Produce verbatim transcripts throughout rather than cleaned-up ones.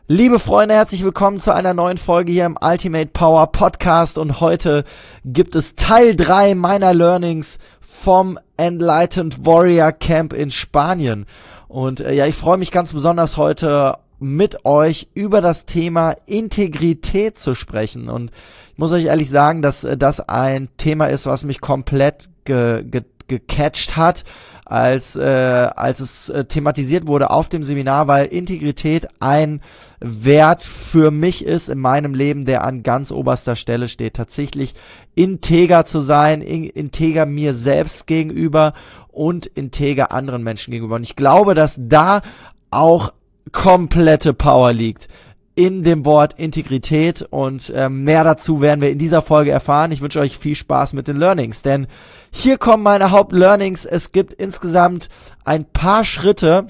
Liebe Freunde, herzlich willkommen zu einer neuen Folge hier im Ultimate Power Podcast und heute gibt es Teil drei meiner Learnings vom Enlightened Warrior Camp in Spanien. Und äh, ja, ich freue mich ganz besonders heute mit euch über das Thema Integrität zu sprechen. Und ich muss euch ehrlich sagen, dass äh, das ein Thema ist, was mich komplett ge, ge gecatcht hat, als äh, als es äh, thematisiert wurde auf dem Seminar, weil Integrität ein Wert für mich ist in meinem Leben, der an ganz oberster Stelle steht. Tatsächlich integer zu sein, in, integer mir selbst gegenüber und integer anderen Menschen gegenüber. Und ich glaube, dass da auch komplette Power liegt in dem Wort Integrität, und äh, mehr dazu werden wir in dieser Folge erfahren. Ich wünsche euch viel Spaß mit den Learnings, denn hier kommen meine Hauptlearnings. Es gibt insgesamt ein paar Schritte,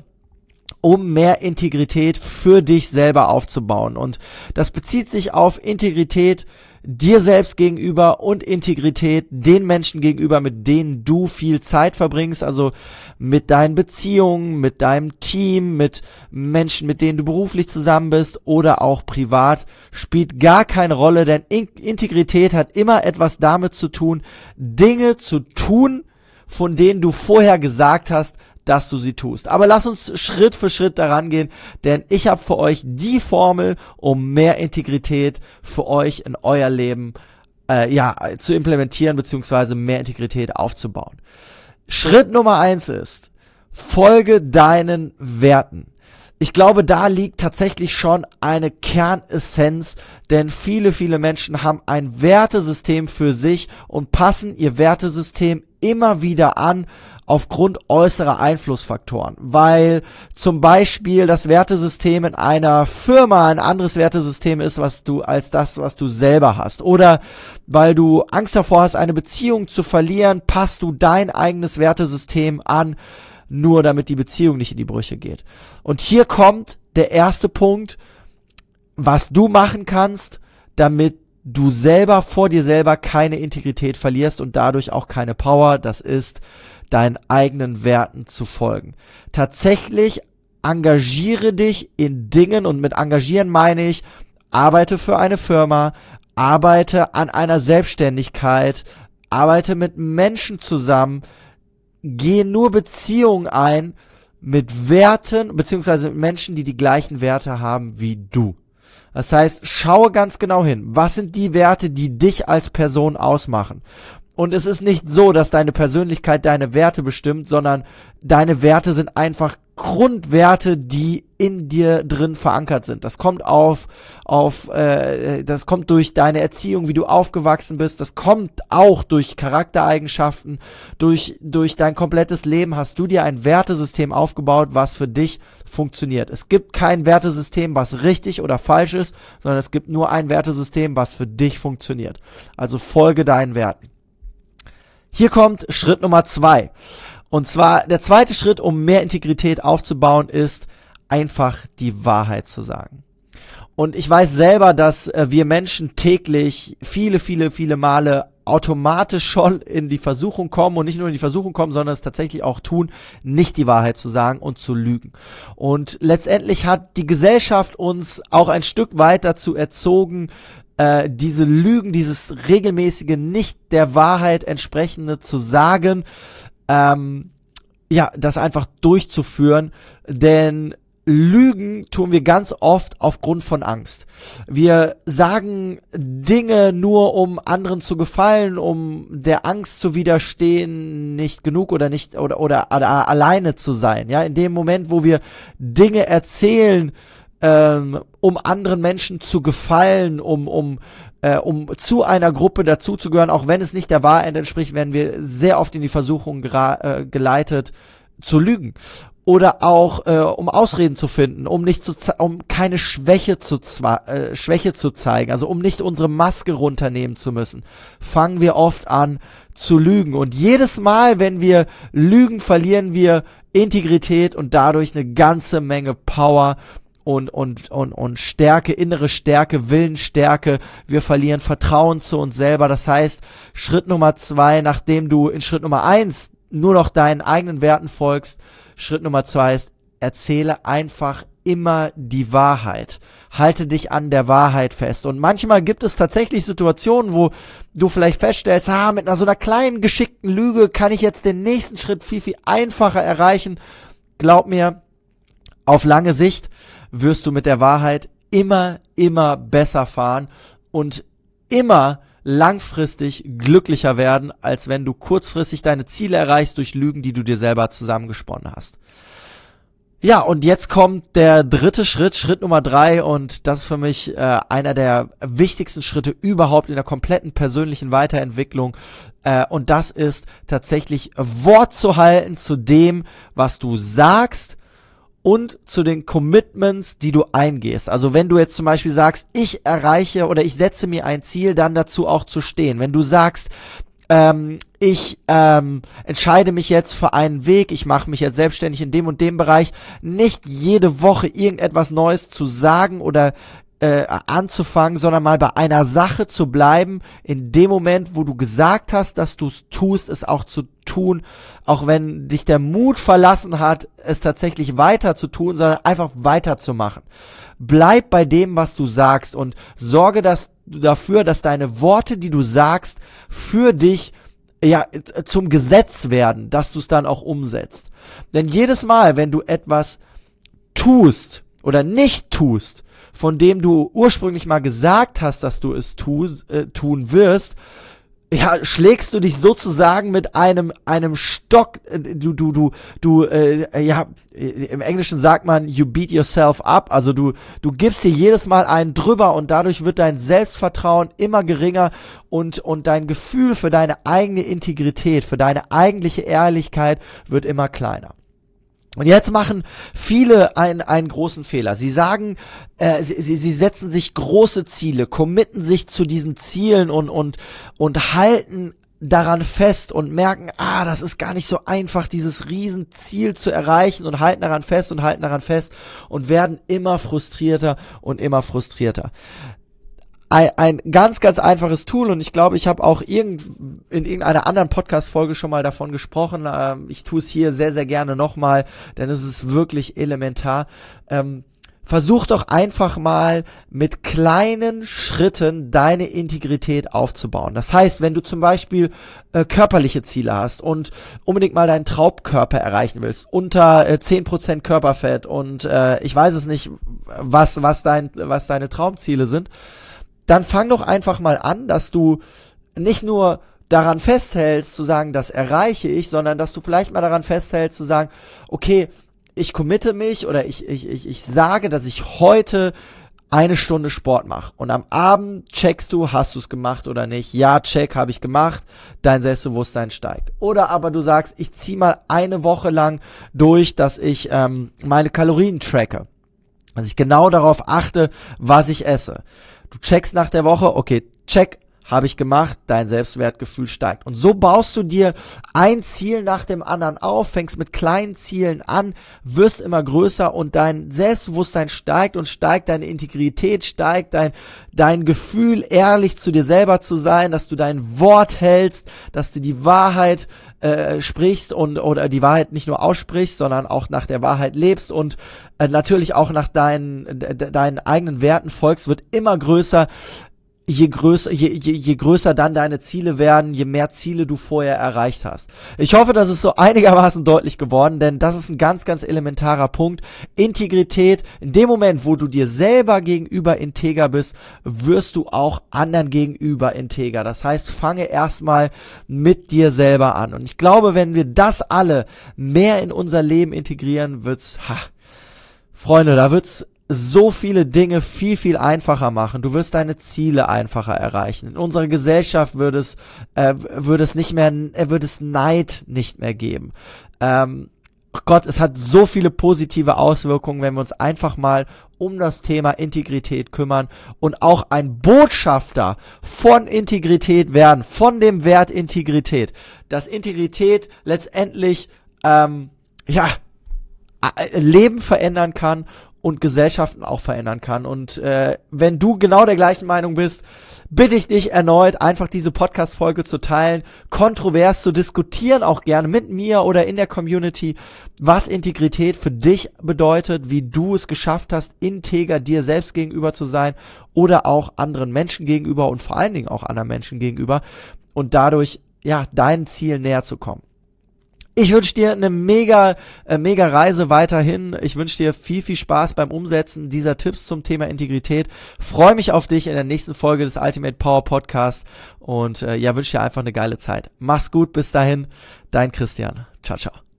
um mehr Integrität für dich selber aufzubauen, und das bezieht sich auf Integrität dir selbst gegenüber und Integrität den Menschen gegenüber, mit denen du viel Zeit verbringst, also mit deinen Beziehungen, mit deinem Team, mit Menschen, mit denen du beruflich zusammen bist oder auch privat, spielt gar keine Rolle, denn Integrität hat immer etwas damit zu tun, Dinge zu tun, von denen du vorher gesagt hast, dass du sie tust. Aber lass uns Schritt für Schritt daran gehen, denn ich habe für euch die Formel, um mehr Integrität für euch in euer Leben äh, ja zu implementieren bzw. mehr Integrität aufzubauen. Schritt Nummer eins ist: Folge deinen Werten. Ich glaube, da liegt tatsächlich schon eine Kernessenz, denn viele, viele Menschen haben ein Wertesystem für sich und passen ihr Wertesystem immer wieder an aufgrund äußerer Einflussfaktoren, weil zum Beispiel das Wertesystem in einer Firma ein anderes Wertesystem ist, was du als das, was du selber hast, oder weil du Angst davor hast, eine Beziehung zu verlieren, passt du dein eigenes Wertesystem an, nur damit die Beziehung nicht in die Brüche geht. Und hier kommt der erste Punkt, was du machen kannst, damit du selber vor dir selber keine Integrität verlierst und dadurch auch keine Power. Das ist, deinen eigenen Werten zu folgen. Tatsächlich engagiere dich in Dingen, und mit engagieren meine ich, arbeite für eine Firma, arbeite an einer Selbstständigkeit, arbeite mit Menschen zusammen, gehe nur Beziehungen ein mit Werten, beziehungsweise mit Menschen, die die gleichen Werte haben wie du. Das heißt, schaue ganz genau hin, was sind die Werte, die dich als Person ausmachen. Und es ist nicht so, dass deine Persönlichkeit deine Werte bestimmt, sondern deine Werte sind einfach Grundwerte, die in dir drin verankert sind. Das kommt auf, auf, äh, das kommt durch deine Erziehung, wie du aufgewachsen bist. Das kommt auch durch Charaktereigenschaften, durch, durch dein komplettes Leben hast du dir ein Wertesystem aufgebaut, was für dich funktioniert. Es gibt kein Wertesystem, was richtig oder falsch ist, sondern es gibt nur ein Wertesystem, was für dich funktioniert. Also folge deinen Werten. Hier kommt Schritt Nummer zwei. Und zwar der zweite Schritt, um mehr Integrität aufzubauen, ist einfach die Wahrheit zu sagen. Und ich weiß selber, dass äh, wir Menschen täglich viele, viele, viele Male automatisch schon in die Versuchung kommen, und nicht nur in die Versuchung kommen, sondern es tatsächlich auch tun, nicht die Wahrheit zu sagen und zu lügen. Und letztendlich hat die Gesellschaft uns auch ein Stück weit dazu erzogen, äh, diese Lügen, dieses regelmäßige, nicht der Wahrheit entsprechende zu sagen, ähm, ja, das einfach durchzuführen, denn Lügen tun wir ganz oft aufgrund von Angst. Wir sagen Dinge nur, um anderen zu gefallen, um der Angst zu widerstehen, nicht genug oder nicht oder oder, oder alleine zu sein. Ja, in dem Moment, wo wir Dinge erzählen, ähm, um anderen Menschen zu gefallen, um um äh, um zu einer Gruppe dazuzugehören, auch wenn es nicht der Wahrheit entspricht, werden wir sehr oft in die Versuchung gra- äh, geleitet, zu lügen. Oder auch äh, um Ausreden zu finden, um nicht zu um keine Schwäche zu zwa- äh, Schwäche zu zeigen, also um nicht unsere Maske runternehmen zu müssen, fangen wir oft an zu lügen. Und jedes Mal, wenn wir lügen, verlieren wir Integrität und dadurch eine ganze Menge Power und und und und Stärke, innere Stärke, Willensstärke. Wir verlieren Vertrauen zu uns selber. Das heißt, Schritt Nummer zwei, nachdem du in Schritt Nummer eins nur noch deinen eigenen Werten folgst, Schritt Nummer zwei ist, erzähle einfach immer die Wahrheit. Halte dich an der Wahrheit fest. Und manchmal gibt es tatsächlich Situationen, wo du vielleicht feststellst, ah, mit einer so einer kleinen geschickten Lüge kann ich jetzt den nächsten Schritt viel, viel einfacher erreichen. Glaub mir, auf lange Sicht wirst du mit der Wahrheit immer, immer besser fahren und immer langfristig glücklicher werden, als wenn du kurzfristig deine Ziele erreichst durch Lügen, die du dir selber zusammengesponnen hast. Ja, und jetzt kommt der dritte Schritt, Schritt Nummer drei, und das ist für mich äh, einer der wichtigsten Schritte überhaupt in der kompletten persönlichen Weiterentwicklung, äh, und das ist tatsächlich Wort zu halten zu dem, was du sagst und zu den Commitments, die du eingehst. Also wenn du jetzt zum Beispiel sagst, ich erreiche oder ich setze mir ein Ziel, dann dazu auch zu stehen. Wenn du sagst, Ähm, ich ähm, entscheide mich jetzt für einen Weg, ich mache mich jetzt selbstständig in dem und dem Bereich, nicht jede Woche irgendetwas Neues zu sagen oder äh, anzufangen, sondern mal bei einer Sache zu bleiben, in dem Moment, wo du gesagt hast, dass du es tust, es auch zu tun, auch wenn dich der Mut verlassen hat, es tatsächlich weiter zu tun, sondern einfach weiterzumachen. Bleib bei dem, was du sagst, und sorge dass du dafür, dass deine Worte, die du sagst, für dich ja zum Gesetz werden, dass du es dann auch umsetzt. Denn jedes Mal, wenn du etwas tust oder nicht tust, von dem du ursprünglich mal gesagt hast, dass du es tu, äh, tun wirst, ja, schlägst du dich sozusagen mit einem einem Stock, äh, du du du du äh, ja, im Englischen sagt man you beat yourself up, also du du gibst dir jedes Mal einen drüber, und dadurch wird dein Selbstvertrauen immer geringer und und dein Gefühl für deine eigene Integrität, für deine eigentliche Ehrlichkeit wird immer kleiner. Und jetzt machen viele einen, einen großen Fehler. Sie sagen, äh, sie, sie, sie setzen sich große Ziele, committen sich zu diesen Zielen und, und, und halten daran fest und merken, ah, das ist gar nicht so einfach, dieses Riesenziel zu erreichen, und halten daran fest und halten daran fest und werden immer frustrierter und immer frustrierter. Ein, ein ganz, ganz einfaches Tool, und ich glaube, ich habe auch irgend, in irgendeiner anderen Podcast-Folge schon mal davon gesprochen. Ähm, ich tue es hier sehr, sehr gerne nochmal, denn es ist wirklich elementar. Ähm, versuch doch einfach mal mit kleinen Schritten deine Integrität aufzubauen. Das heißt, wenn du zum Beispiel äh, körperliche Ziele hast und unbedingt mal deinen Traumkörper erreichen willst, unter äh, zehn Prozent Körperfett, und äh, ich weiß es nicht, was, was, dein, was deine Traumziele sind, dann fang doch einfach mal an, dass du nicht nur daran festhältst, zu sagen, das erreiche ich, sondern dass du vielleicht mal daran festhältst, zu sagen, okay, ich committe mich oder ich, ich, ich, ich sage, dass ich heute eine Stunde Sport mache. Und am Abend checkst du, hast du es gemacht oder nicht? Ja, check, habe ich gemacht. Dein Selbstbewusstsein steigt. Oder aber du sagst, ich ziehe mal eine Woche lang durch, dass ich ähm, meine Kalorien tracke. Dass ich genau darauf achte, was ich esse. Du checkst nach der Woche, okay, check, habe ich gemacht, dein Selbstwertgefühl steigt. Und so baust du dir ein Ziel nach dem anderen auf, fängst mit kleinen Zielen an, wirst immer größer, und dein Selbstbewusstsein steigt und steigt, deine Integrität steigt, dein, dein Gefühl, ehrlich zu dir selber zu sein, dass du dein Wort hältst, dass du die Wahrheit äh, sprichst und oder die Wahrheit nicht nur aussprichst, sondern auch nach der Wahrheit lebst und äh, natürlich auch nach deinen, de, deinen eigenen Werten folgst, wird immer größer. Je größer, je, je, je größer dann deine Ziele werden, je mehr Ziele du vorher erreicht hast. Ich hoffe, das ist so einigermaßen deutlich geworden, denn das ist ein ganz, ganz elementarer Punkt. Integrität, in dem Moment, wo du dir selber gegenüber integer bist, wirst du auch anderen gegenüber integer. Das heißt, fange erstmal mit dir selber an. Und ich glaube, wenn wir das alle mehr in unser Leben integrieren, wird's, ha, Freunde, da wird's so viele Dinge viel, viel einfacher machen. Du wirst deine Ziele einfacher erreichen. In unserer Gesellschaft würde es, äh, würde es nicht mehr, äh, würde es Neid nicht mehr geben. Ähm, Gott, es hat so viele positive Auswirkungen, wenn wir uns einfach mal um das Thema Integrität kümmern und auch ein Botschafter von Integrität werden, von dem Wert Integrität. Dass Integrität letztendlich, ähm, ja, Leben verändern kann und Gesellschaften auch verändern kann. Und äh, wenn du genau der gleichen Meinung bist, bitte ich dich erneut, einfach diese Podcast-Folge zu teilen, kontrovers zu diskutieren, auch gerne mit mir oder in der Community, was Integrität für dich bedeutet, wie du es geschafft hast, integer dir selbst gegenüber zu sein oder auch anderen Menschen gegenüber und vor allen Dingen auch anderen Menschen gegenüber und dadurch ja deinen Zielen näher zu kommen. Ich wünsche dir eine mega, äh, mega Reise weiterhin. Ich wünsche dir viel, viel Spaß beim Umsetzen dieser Tipps zum Thema Integrität. Freue mich auf dich in der nächsten Folge des Ultimate Power Podcast und äh, ja, wünsche dir einfach eine geile Zeit. Mach's gut, bis dahin, dein Christian. Ciao, ciao.